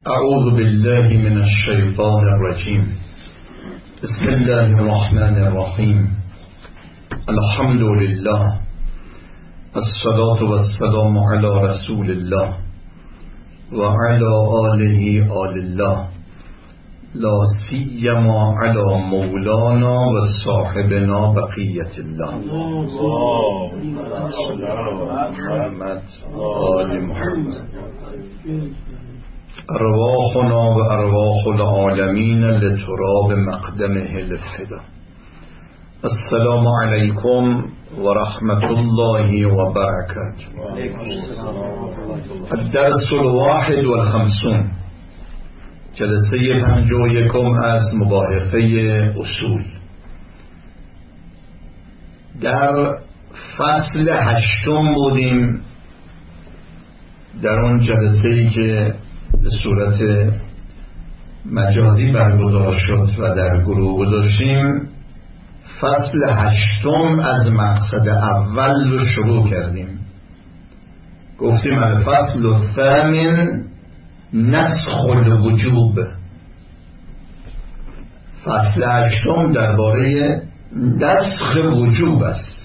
اعوذ بالله من الشیطان الرجیم. بسم الله الرحمن الرحیم. الحمد لله الصلاة والسلام على رسول الله و علی آله آل الله، لا سیما علی مولانا و صاحبنا بقیت الله. محمد آل محمد. ارواحنا و ارواح العالمین لتراب مقدمه الفدا. السلام علیکم و رحمت الله و برکاته. الدرس الواحد والخمسون، جلسه 51 از مباحثه اصول. در فصل 8 بودیم. در اون جلسه‌ای که به صورت مجازی برگزار شد و در گروه گذاشتیم، فصل 8 از مقصد اول رو شروع کردیم. گفتیم الفصل الثامن نسخ الوجوب. فصل 8 درباره نسخ وجوب است.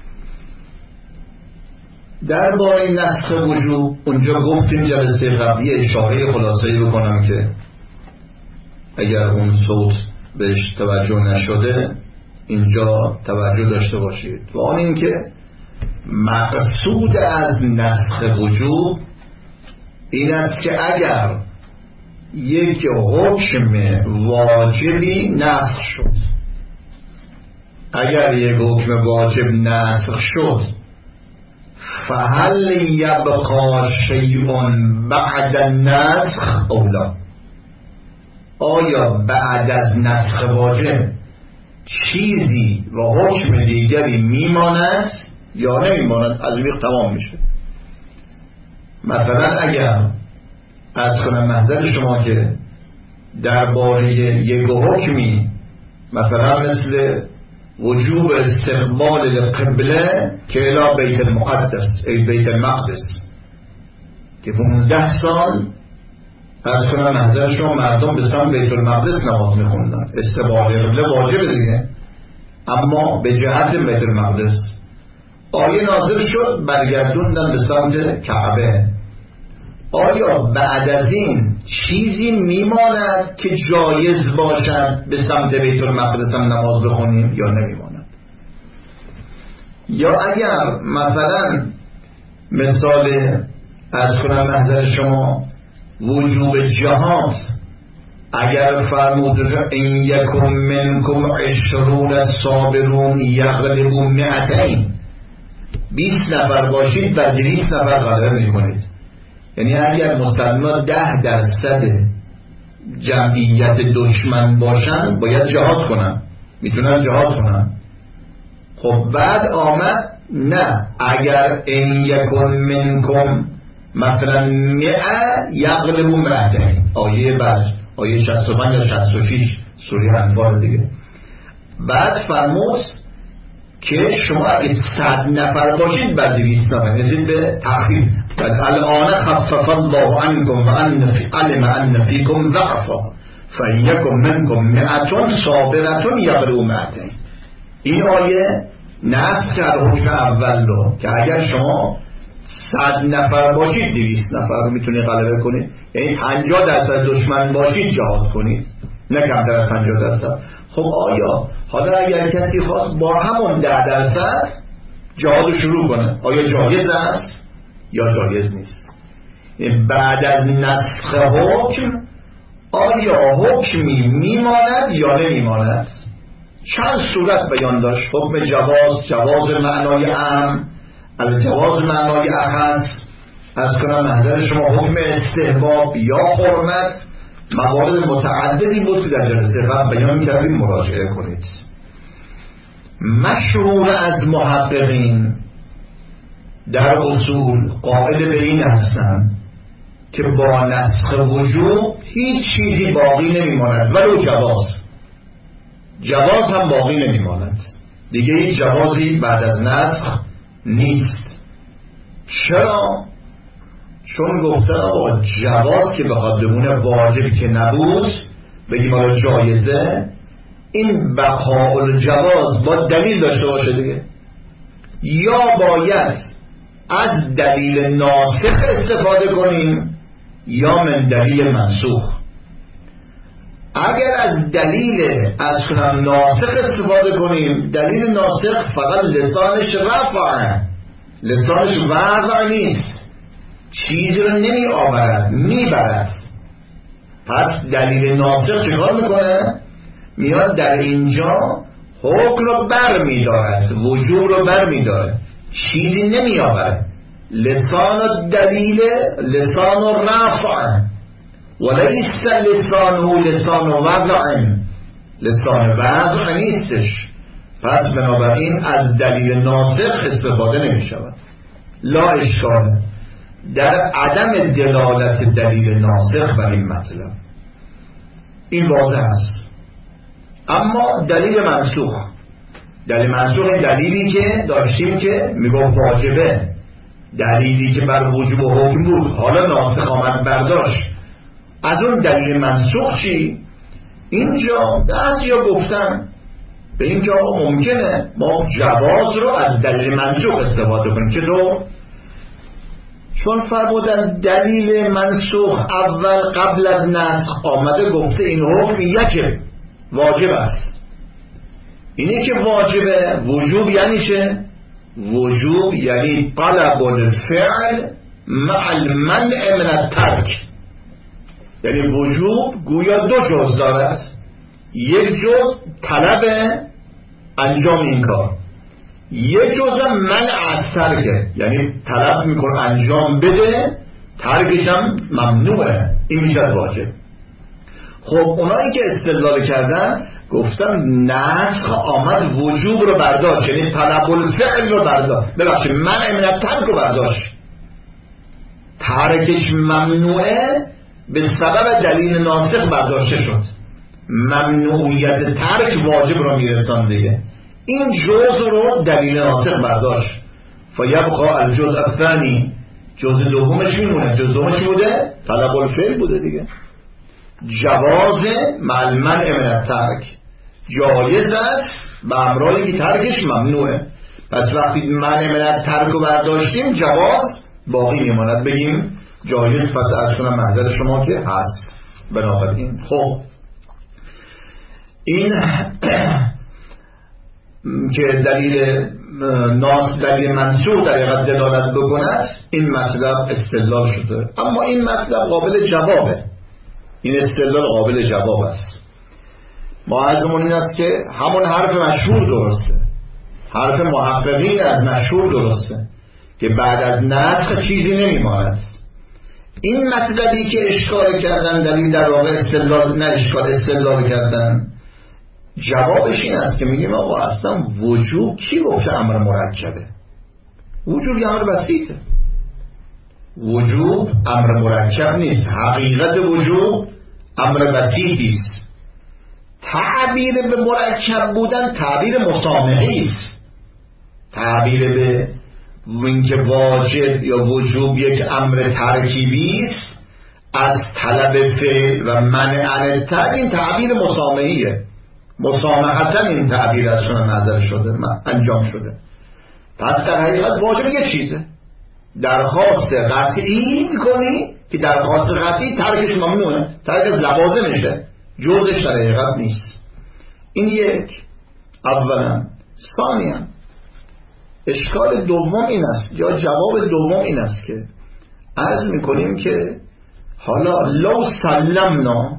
درباره نسخ وجوب اونجا گفتیم جلسه قبلی، اشاره خلاصه‌ای بکنم که اگر اون صوت بهش توجه نشده اینجا توجه داشته باشید. و آن این که مقصود از نسخ وجوب این است که اگر یک حکم واجبی نسخ شد، اگر یک حکم واجب نسخ شد، فهل یبقى شیء بعد النسخ او لا؟ آیا بعد از نسخ واجب چیزی و حکم دیگری میماند یا نمیماند؟ از این تمام میشه. مثلا اگر از کنم محضر شما که درباره یک حکمی، مثلا مثل وجوب استقبال القبله که الی بیت المقدس ای بیت المقدس، که 15 سال از کنم محضر شما مردم به سمت بیت المقدس نماز میخوندن. استقبال قبله واجب دیگه، اما به جهت بیت المقدس آیه نازل شد، برگردوندن به سمت کعبه. آیا بعد از این چیزی میماند که جایز باشد به سمت بیت المقدس هم نماز بخونیم یا نمیماند؟ یا اگر مثلا مثال از کنم محضر شما وجوب جهاد، اگر فرمود این یکم منکم 20 صابرون یغلبوا 200، 20 نفر باشید بر 200 نفر غلبه میکنید. یعنی اگر مسلمان 10% جمعیت دشمن باشن باید جهاد کنن، میتونن جهاد کنن. خب بعد آمد نه، اگر این یکم منکم مثلا 100 یغلبوا 200، آیه بعد آیه 65 یا 66 سوره انفال دیگه. بعد فرمود که شما اگه 100 نفر باشید بعد 200 نفر نزید به تخفیف. الان خفف الله عنكم وان علم ان فيكم ضعفا فإنكم منكم 100 صابرة یغلبوا 200. این آیه نسخ کرد حکم اول رو که اگر شما 100 نفر باشید 200 نفر رو میتونید غلبه کنید. یعنی 50% دشمن باشید جهاد کنید، نه کمتر از 50%. خب آیا حالا اگر کسی خواست با همون 10% جهاد شروع کنه، آیا جایز است یا جایز نیست؟ بعد از نسخ حکم آیا حکمی میماند یا نمیماند؟ چند صورت بیان داشت. حکم جواز معنای عام، الجواز معنای اخص، از کنم محضر شما حکم استحباب یا حرمت. موارد متعددی بود که در جلسه قبل بیان کردیم، مراجعه کنید. مشهور از محققین در اصول قائل به این هستند که با نسخ وجوب هیچ چیزی باقی نمیماند، ولو جواز هم باقی نمیماند دیگه. هیچ جوازی بعد از نسخ نیست. چرا؟ چون گفتن آقا جواز که بخواد بمونه واجبی که نبود بگیم آقا جایزه، این بقاء الجواز با دلیل داشته باشه دیگه، یا باید از دلیل ناسخ استفاده کنیم یا من دلیل منسوخ. اگر از دلیل اصلا ناسخ استفاده کنیم، دلیل ناسخ فقط لسانش رفعه، لسانش وضع نیست، چیزی رو نمی آورد، می برد. پس دلیل ناسخ چکار میکنه؟ میاد در اینجا حکم رو بر می دارد، وجوب رو بر می دارد، چیزی نمی آورد. لسان دلیل لسان رفع ولیس لسانه لسان وضع، لسان وضع نیستش. پس بنابراین از دلیل ناسخ استفاده نمی شود. لا اشکال در عدم دلالت دلیل ناسخ بر این مطلب، این واضح است. اما دلیل منسوخ، دلیل منسوخ دلیلی که داشتیم که میگم واجبه، دلیلی که بر وجوب و حکم بود، حالا ناسخ آمد برداشت. از اون دلیل منسوخ چی؟ اینجا بعضیا گفتن به اینجا ممکنه ما جواز رو از دلیل منسوخ استفاده کنیم. چطور؟ چون فرمودن دلیل منسوخ اول قبل از نسخ آمده گفته این حکم یکه واجب است. اینی که واجبه، وجوب یعنی چه؟ وجوب یعنی طلب الفعل مع المنع من الترک. یعنی وجوب گویا دو جز دارد، یک جز طلب انجام این کار، یک جز منع از ترکه، یعنی طلب میکنه انجام بده، ترکش هم ممنوعه، این میشه واجب. خب اونایی که استدلال کردن گفتن نسخ آمد وجوب رو برداشت، یعنی طلب الفعل رو برداشت، ببخشید منع من الترک رو برداشت، ترکش ممنوعه به سبب دلیل ناسخ برداشته شد، ممنوعیت ترک واجب رو میرسان دیگه. این جزء رو دلیل ناسخ برداشت، فیبقى الجزء الثانی، جزء دومش میمونه. جزء دومش بوده طلب الفعل بوده دیگه، جواز مع المنع من الترک، جایز است به امرالی که ترکش ممنوعه. پس وقتی منع من الترک رو برداشتیم جواز باقی میماند، بگیم جایز. پس از کنم محضر شما که هست. بنابراین خب این که دلیل دلیل منسوخ در حقیقت دلالت بکند، این مطلب استدلال شده. اما این مطلب قابل جوابه، این استدلال قابل جواب است. ما عرضمون این است که همون حرف مشهور درسته، حرف محققین از مشهور درسته که بعد از نسخ چیزی نمیماند. این مطلبی که اشکال کردن دلیل در واقع استدلال، نه اشکال، استدلال کردن، جوابش این است که میگیم آقا اصلا وجوب کی گفته امر مرکبه؟ وجوب یه امر بسیطه، وجوب امر مرکب نیست، حقیقت وجوب امر بسیطی است. تعبیر به مرکب بودن تعبیر مسامحی است، تعبیر به اینکه واجب یا وجوب یک امر ترکیبی است از طلب فعل و منع عن الترک، این تعبیر مسامحیه، مسامحتا این تعبیر از شما نظر شده، انجام شده. پس در حقیقت واجب یک چیزه، درخواست قطعی میکنی که درخواست قطعی ترکش ممنوعه، ترک از لوازمشه، جزش در حقیقت نیست. این یک. اولا. ثانیا اشکال دوم این است یا جواب دوم این است که عرض میکنیم که حالا لو سلمنا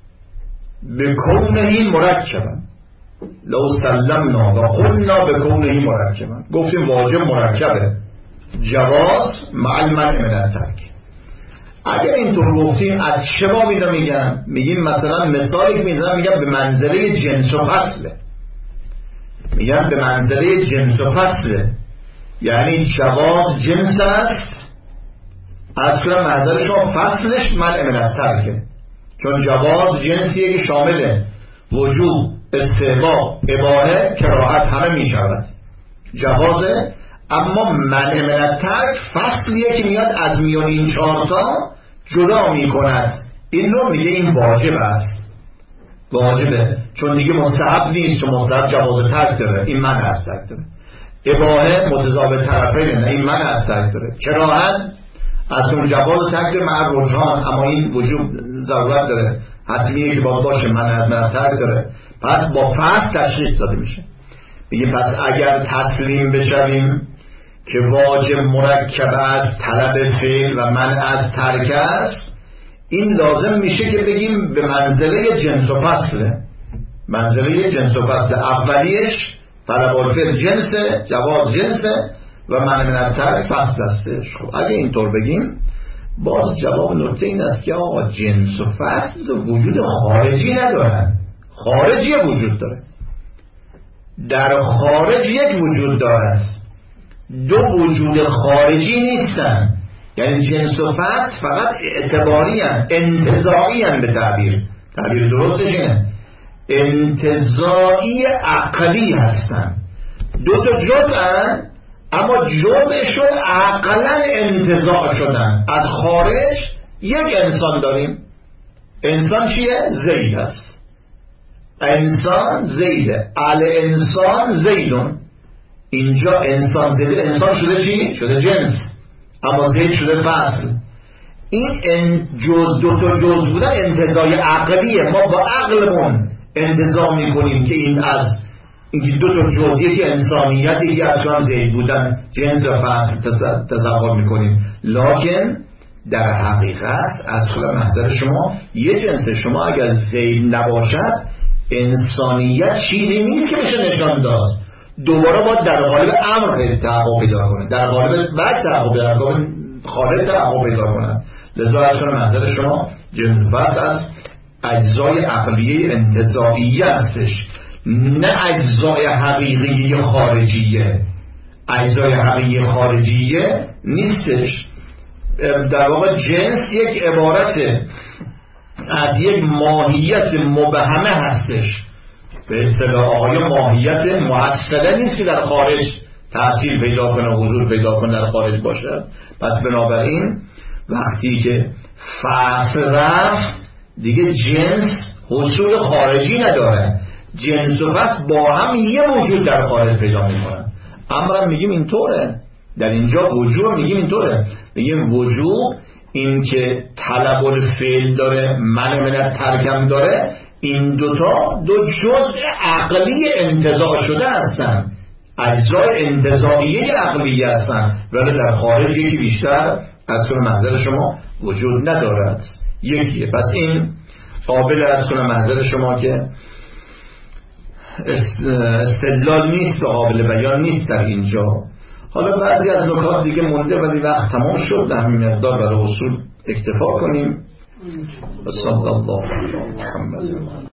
بکونه مرکبا، لو سلمنا و قلنا بکونه مرکبا، گفتیم واجب مرکبه، جواز مع المنع من الترک. اگر اینطور گفتیم از چه باب اینو میگن؟ میگیم مثلا مثالی میزنم، میگم به منزله جنس و فصله، میگن به منزله جنس و فصله، یعنی جواز جنس است، اصلا منظر شما فصلش منع من الترکه، چون جواز جنسیه که شامل وجوب، استحباب، اباحه، کراهت همه میشود. جواز اما منع من الترک فصلیه که میاد از میان این 4 تا جدا میکند. این رو میگه این واجب است، واجبه، چون دیگه مستحب نیست، چون مستحب جواز ترک داره، این منع از ترک داره. اباحه متضاد طرفین، نه این منع از ترک داره. کراهت از اون جواز ترک مع رجحان، اما این وجوب ضرورت داره، حتمیه که باشه، منع از ترک داره. پس با فصل تشخیص داده میشه. میگه پس اگر تسلیم بشویم که واجب مرکب از طلب فعل و منع از ترک است، این لازم میشه که بگیم به منزله جنس و فصله. منزله جنس و فصل اولیش طلب الفعل جنسه، جواز جنسه و منع من الترک فصل هستش. خب اگه اینطور بگیم باز جواب نکته این است که آقا جنس و فصل وجود خارجی ندارن، خارجی وجود داره، در خارج یک وجود داره، دو وجود خارجی نیستن. یعنی جنس و فصل فقط اعتباری هستن، انتزاعی هستن، به تعبیر درستش اینه، انتزاعی عقلی هستن. دو تا جزءن اما جزءشون عقلا انتزاع شدن. از خارج یک انسان داریم، انسان چیه؟ زید است، انسان زیده، الانسان زیدون. اینجا انسان زیده، انسان شده چی؟ شده جنس، اما زید شده فصل. این دو تا جز بودن انتزاع عقلیه، ما با عقلمون انتزاع میکنیم که این از اینکه دو تا جز، یکی انسانیت، یکی از زید بودن، جنس و فصل تصور میکنیم. لکن در حقیقت اصلا محضر شما یه جنس، شما اگر زید نباشد انسانیت چیزی نیست که بشه نشان داد. دوباره باید در قالب امر تحقق پیدا کنه، در قالب بعد تحقق پیدا کنه، خارج تحقق پیدا کنه. لذا اصلا محضر شما جنس فصل از اجزای عقلیه انتزاعیه هستش، نه اجزای حقیقی خارجیه. اجزای حقیقی خارجیه نیستش. در واقع جنس یک عبارت از یک ماهیت مبهمه هستش. به اصطلاح آقای ماهیت محصله نیست که در خارج تأثیر پیدا کنه، حضور پیدا کنه، در خارج باشه. پس بنابراین وقتی که فصل رفت دیگه جنس حصول خارجی نداره، جنس و فصل با هم یه وجود در خارج پیدا میکنن. امرم میگیم اینطوره، در اینجا وجود میگیم اینطوره، میگیم وجود این که طلب الفعل داره، منع من الترک داره، این دوتا دو جزء عقلی انتزاع شده هستن، اجزای انتزاعیه عقلی هستن، ولی در خارج یکی بیشتر از کنه محضر شما وجود ندارد، یکیه. پس این قابل از کنه محضر شما که استدلال نیست و قابل بیان نیست در اینجا. حالا بعضی از نکات دیگه مونده ولی وقت تمام شد، در همین مقدار برای اصول اکتفا کنیم. صلی الله علیه و محمد.